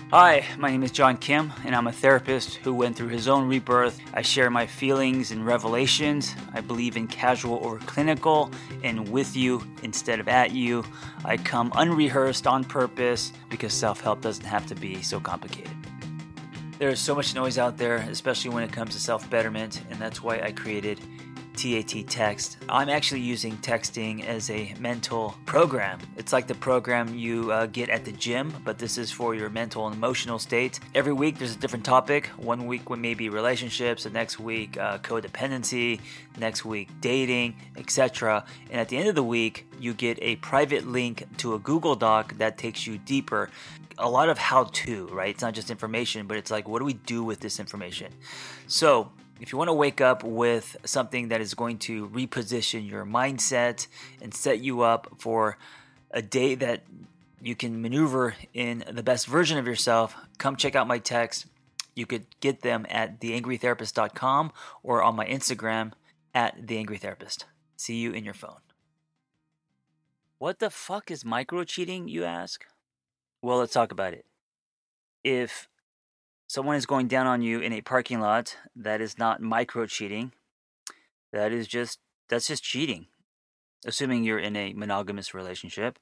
Hi, my name is John Kim, and I'm a therapist who went through his own rebirth. I share my feelings and revelations. I believe in casual over clinical and with you instead of at you. I come unrehearsed on purpose because self-help doesn't have to be so complicated. There is so much noise out there, especially when it comes to self-betterment, and that's why I created TAT Text. I'm actually using texting as a mental program. It's like the program you get at the gym, but this is for your mental and emotional state. Every week there's a different topic. One week may be relationships, the next week codependency, next week dating, etc. And at the end of the week, you get a private link to a Google Doc that takes you deeper. A lot of how-to, right? It's not just information, but it's like, what do we do with this information? So if you want to wake up with something that is going to reposition your mindset and set you up for a day that you can maneuver in the best version of yourself, come check out my texts. You could get them at theangrytherapist.com or on my Instagram at theangrytherapist. See you in your phone. What the fuck is micro-cheating, you ask? Well, let's talk about it. If someone is going down on you in a parking lot, that is not micro-cheating. That's just cheating, assuming you're in a monogamous relationship.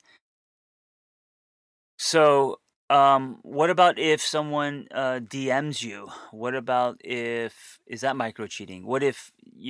So, what about if someone DMs you? What about is that micro-cheating? What if,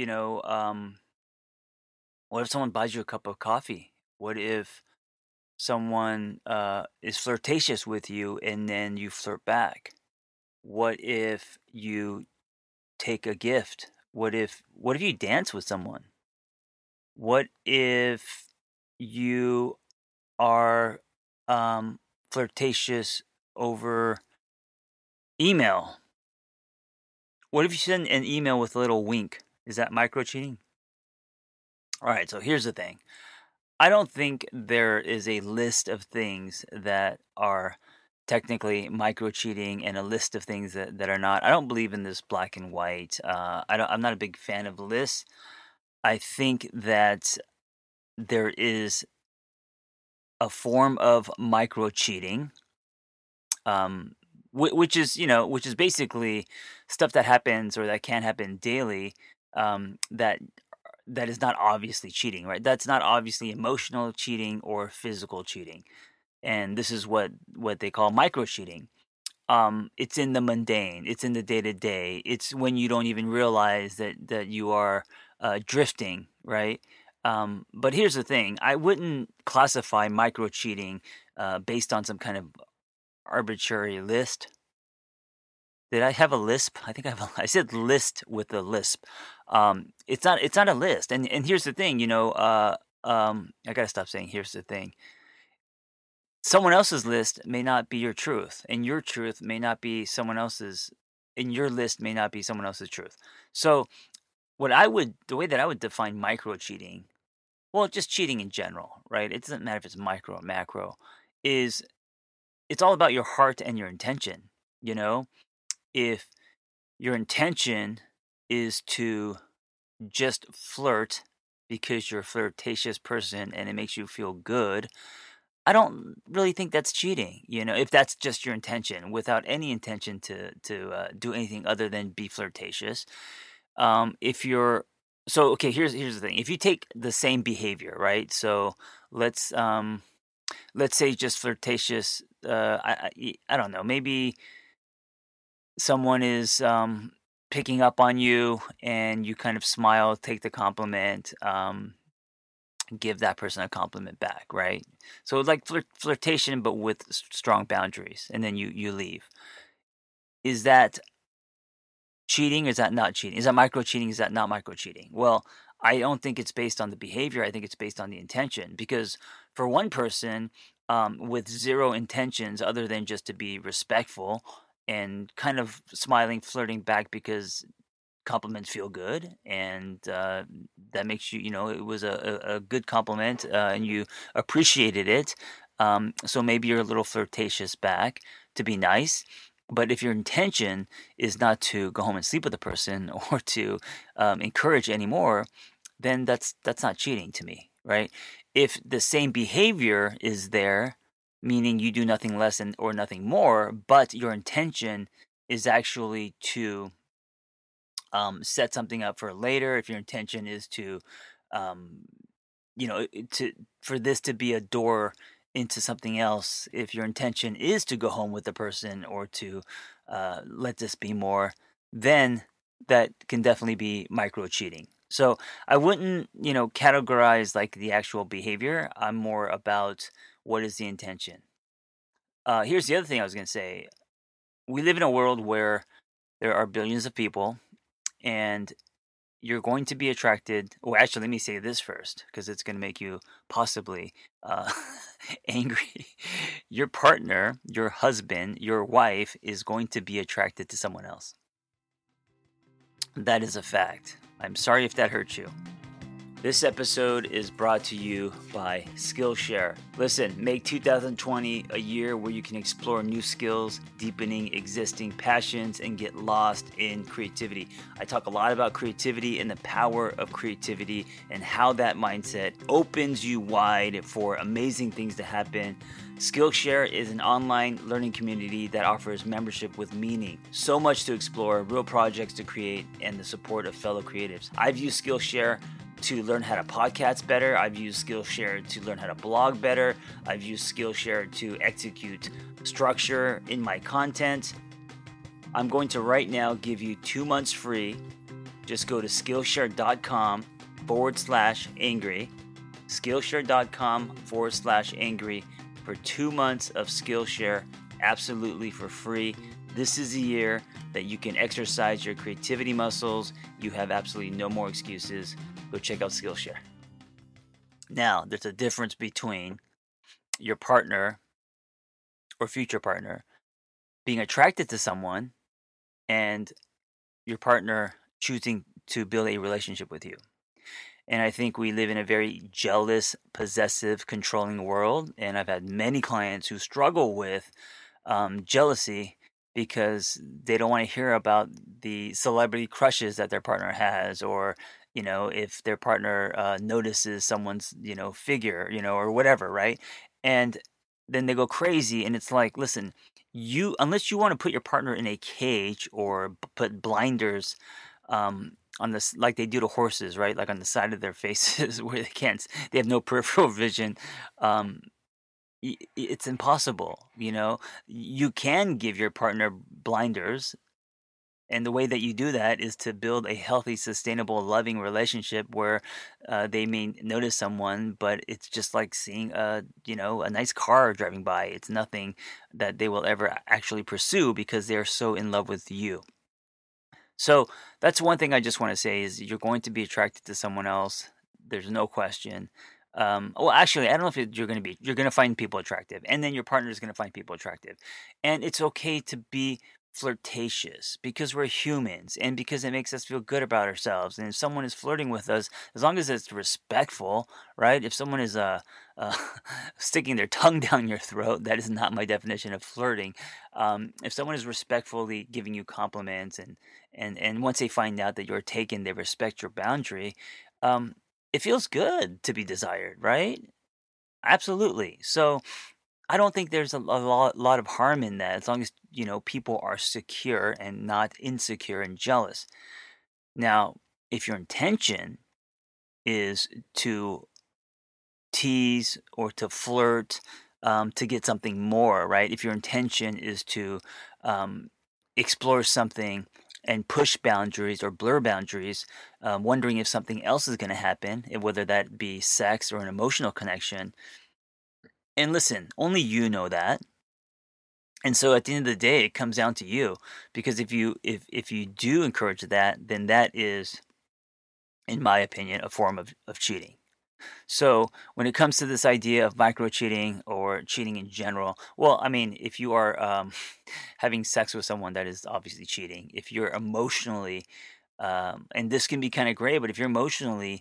what if someone buys you a cup of coffee? What if someone is flirtatious with you and then you flirt back? What if you take a gift? What if you dance with someone? What if you are flirtatious over email? What if you send an email with a little wink? Is that micro cheating? All right, so here's the thing. I don't think there is a list of things that are technically micro cheating and a list of things that are not. I don't believe in this black and white. I'm not a big fan of lists. I think that there is a form of micro cheating, which is basically stuff that happens or that can happen daily, that is not obviously cheating, right? That's not obviously emotional cheating or physical cheating, and this is what they call micro cheating. It's in the mundane. It's in the day to day. It's when you don't even realize that you are drifting, right? But here's the thing: I wouldn't classify micro cheating based on some kind of arbitrary list. Did I have a lisp? I think I said list with a lisp. It's not a list. And here's the thing, I gotta stop saying here's the thing. Someone else's list may not be your truth, and your truth may not be someone else's, and your list may not be someone else's truth. So the way that I would define micro cheating, well, just cheating in general, right? It doesn't matter if it's micro or macro, is it's all about your heart and your intention, you know? If your intention is to just flirt because you're a flirtatious person and it makes you feel good, I don't really think that's cheating, if that's just your intention without any intention to do anything other than be flirtatious. If you're so okay, here's the thing. If you take the same behavior, right? So let's say just flirtatious. I don't know. Maybe someone is picking up on you, and you kind of smile, take the compliment. Give that person a compliment back, right? So it's like flirtation, but with strong boundaries, and then you leave. Is that cheating? Or is that not cheating? Is that micro cheating? Is that not micro cheating? Well, I don't think it's based on the behavior. I think it's based on the intention. Because for one person, with zero intentions other than just to be respectful and kind of smiling, flirting back because compliments feel good, and that makes you, it was a good compliment, and you appreciated it. So maybe you're a little flirtatious back to be nice. But if your intention is not to go home and sleep with the person or to encourage anymore, then that's not cheating to me, right? If the same behavior is there, meaning you do nothing less or nothing more, but your intention is actually to set something up for later. If your intention is to, um, to for this to be a door into something else, if your intention is to go home with the person or to let this be more, then that can definitely be micro cheating. So I wouldn't, categorize like the actual behavior. I'm more about what is the intention. Here's the other thing I was going to say. We live in a world where there are billions of people, and you're going to be attracted. Well, actually, let me say this first because it's going to make you possibly uh, angry. Your partner, your husband, your wife is going to be attracted to someone else. That is a fact. I'm sorry if that hurts you. This episode is brought to you by Skillshare. Listen, make 2020 a year where you can explore new skills, deepening existing passions, and get lost in creativity. I talk a lot about creativity and the power of creativity and how that mindset opens you wide for amazing things to happen. Skillshare is an online learning community that offers membership with meaning. So much to explore, real projects to create, and the support of fellow creatives. I've used Skillshare to learn how to podcast better. I've used Skillshare to learn how to blog better. I've used Skillshare to execute structure in my content. I'm going to right now give you 2 months free. Just go to Skillshare.com/angry. Skillshare.com/angry for 2 months of Skillshare absolutely for free. This is a year that you can exercise your creativity muscles. You have absolutely no more excuses. Go check out Skillshare. Now, there's a difference between your partner or future partner being attracted to someone and your partner choosing to build a relationship with you. And I think we live in a very jealous, possessive, controlling world. And I've had many clients who struggle with jealousy because they don't want to hear about the celebrity crushes that their partner has, or if their partner notices someone's figure, or whatever, right? And then they go crazy, and it's like, listen, unless you want to put your partner in a cage or put blinders on this, like they do to horses, right? Like on the side of their faces where they have no peripheral vision. It's impossible. You can give your partner blinders, and the way that you do that is to build a healthy, sustainable, loving relationship where they may notice someone, but it's just like seeing a nice car driving by. It's nothing that they will ever actually pursue because they're so in love with you. So that's one thing I just want to say is you're going to be attracted to someone else. There's no question. Well, actually, I don't know if you're going to find people attractive, and then your partner is going to find people attractive, and it's okay to be flirtatious because we're humans and because it makes us feel good about ourselves. And if someone is flirting with us, as long as it's respectful, right? If someone is uh, sticking their tongue down your throat, that is not my definition of flirting. If someone is respectfully giving you compliments and once they find out that you're taken, they respect your boundary. Um, it feels good to be desired, right? Absolutely. So I don't think there's a lot of harm in that as long as, people are secure and not insecure and jealous. Now, if your intention is to tease or to flirt, to get something more, right? If your intention is to um, explore something and push boundaries or blur boundaries, wondering if something else is going to happen, whether that be sex or an emotional connection. And listen, only you know that. And so at the end of the day, it comes down to you, because if you do encourage that, then that is, in my opinion, a form of cheating. So when it comes to this idea of micro cheating or cheating in general, well, I mean, if you are having sex with someone, that is obviously cheating. If you're emotionally, and this can be kind of gray, but if you're emotionally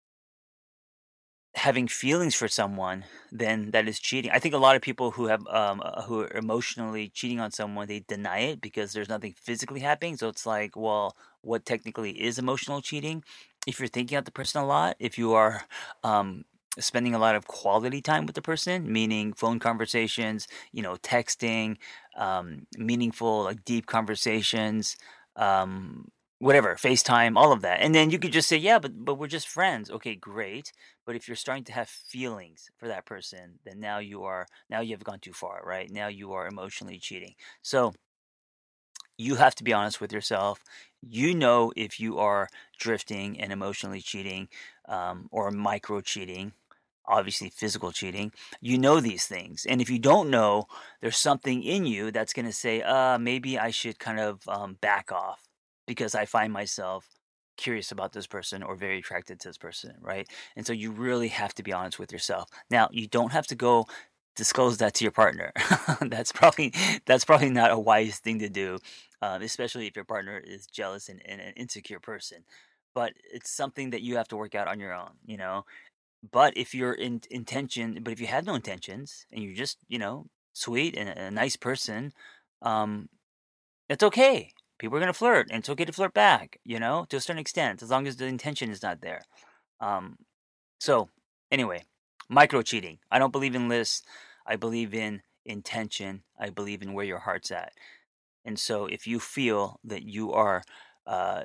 having feelings for someone, then that is cheating. I think a lot of people who are emotionally cheating on someone, they deny it because there's nothing physically happening. So it's like, well, what technically is emotional cheating? If you're thinking about the person a lot, if you are um, spending a lot of quality time with the person, meaning phone conversations, texting, meaningful, like deep conversations, um, whatever, FaceTime, all of that. And then you could just say, yeah, but we're just friends. Okay, great. But if you're starting to have feelings for that person, then now you have gone too far, right? Now you are emotionally cheating. So you have to be honest with yourself. You know if you are drifting and emotionally cheating, or micro cheating, obviously physical cheating. You know these things. And if you don't know, there's something in you that's going to say, maybe I should kind of back off because I find myself curious about this person or very attracted to this person, right? And so you really have to be honest with yourself. Now, you don't have to go disclose that to your partner. That's probably not a wise thing to do, especially if your partner is jealous and an insecure person. But it's something that you have to work out on your own. But if you're in intention, but if you have no intentions and you're just, sweet and a nice person, um, it's okay. People are gonna flirt, and it's okay to flirt back, to a certain extent, as long as the intention is not there. Um, so anyway, micro cheating. I don't believe in lists. I believe in intention. I believe in where your heart's at. And so if you feel that you are, uh,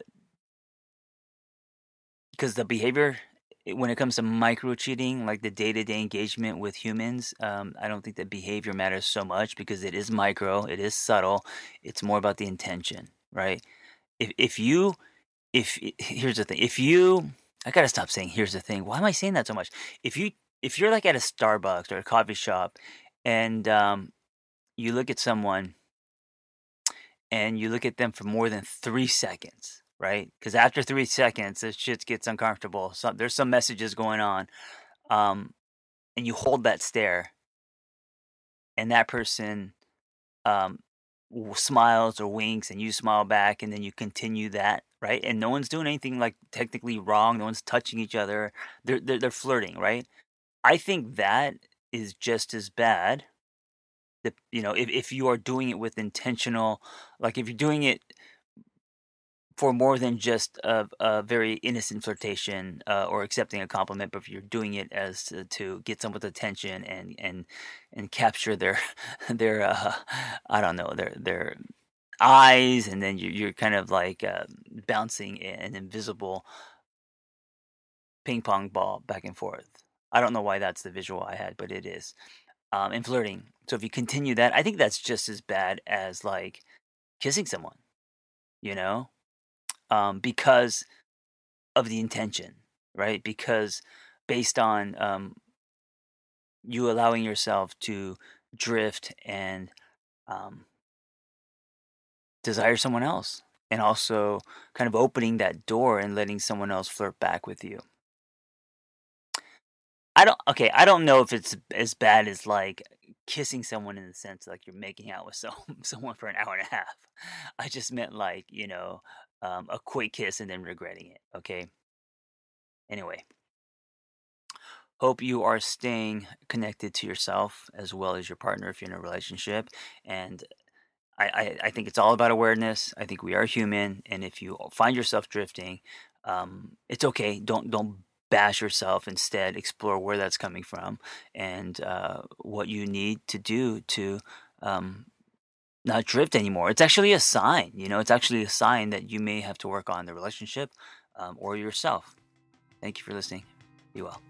because the behavior when it comes to micro cheating, like the day-to-day engagement with humans, I don't think that behavior matters so much because it is micro, it is subtle. It's more about the intention, right? If you if here's the thing, if you I gotta stop saying here's the thing. Why am I saying that so much? If you're like at a Starbucks or a coffee shop, and you look at someone and you look at them for more than 3 seconds, right? Because after 3 seconds, this shit gets uncomfortable. There's some messages going on, um, and you hold that stare, and that person um, smiles or winks, and you smile back, and then you continue that, right? And no one's doing anything like technically wrong. No one's touching each other. They're flirting, right? I think that is just as bad. If you are doing it with intentional, like if you're doing it for more than just a very innocent flirtation, or accepting a compliment, but if you're doing it as to get someone's attention and capture their their I don't know, their eyes, and then you're kind of like bouncing an invisible ping pong ball back and forth. I don't know why that's the visual I had, but it is. And flirting. So if you continue that, I think that's just as bad as like kissing someone. You know, because of the intention, right? Because based on you allowing yourself to drift and um, desire someone else, and also kind of opening that door and letting someone else flirt back with you. I don't know if it's as bad as like kissing someone in the sense like you're making out with someone for an hour and a half. I just meant like, a quick kiss and then regretting it. Okay. Anyway, hope you are staying connected to yourself as well as your partner if you're in a relationship. And I think it's all about awareness. I think we are human, and if you find yourself drifting, it's okay. Don't bash yourself. Instead, explore where that's coming from and what you need to do to um, not drift anymore. It's actually a sign. It's actually a sign that you may have to work on the relationship, or yourself. Thank you for listening. Be well.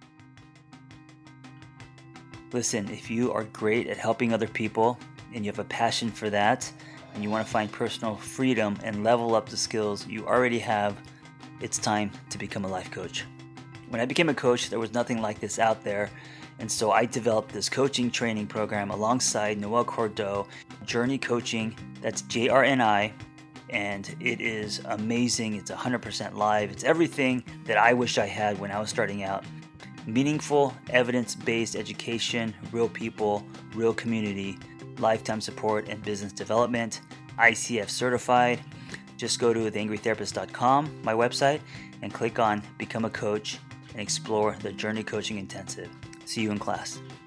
Listen, if you are great at helping other people and you have a passion for that, and you want to find personal freedom and level up the skills you already have, it's time to become a life coach. When I became a coach, there was nothing like this out there. And so I developed this coaching training program alongside Noel Cordeau, Journey Coaching. That's JRNI. And it is amazing. It's 100% live. It's everything that I wish I had when I was starting out. Meaningful, evidence-based education, real people, real community, lifetime support, and business development. ICF certified. Just go to theangrytherapist.com, my website, and click on Become a Coach and explore the Journey Coaching Intensive. See you in class.